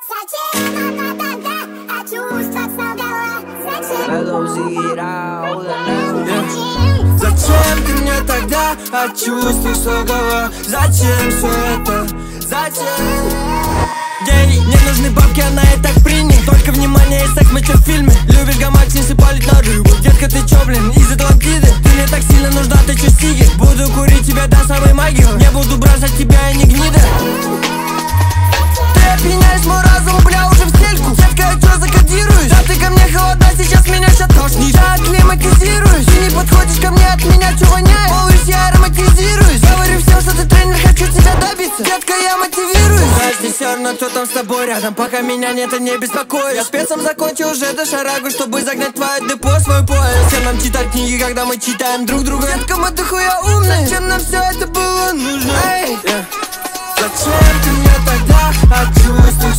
Зачем ты мне тогда от чувств слогова? Зачем все это? Зачем? Ей не нужны бабки, она и так принят. Только внимание и секс, мы чё в фильме. Любишь гамак, снеси палить на рыбу. Детка, ты чё, блин, из Атлантиды? Ты мне так сильно нужна, ты чё, стиги? Буду курить тебя до самой магии. Не буду бросать тебя, и не гнида. Ты опьяняешь мой разум, бля, уже в стельку. Детка, я чё закодируюсь? Да ты ко мне холодна, сейчас меня ща тошнишь. Я акклиматизируюсь. Ты не подходишь ко мне, от меня чё воняет? Малыш, я ароматизируюсь. Говорю всем, что ты тренер, хочу тебя добиться. Детка, я мотивируюсь. Знаешь, все равно, кто там с тобой рядом. Пока меня нет, и не беспокоишь. Я спецом закончил уже до шарагу, чтобы загнать твое депо, свой пояс. Зачем нам читать книги, когда мы читаем друг друга? Детка, мы дохуя умные. Зачем нам все это было нужно? Эй! Зачем ты мне тогда от чувств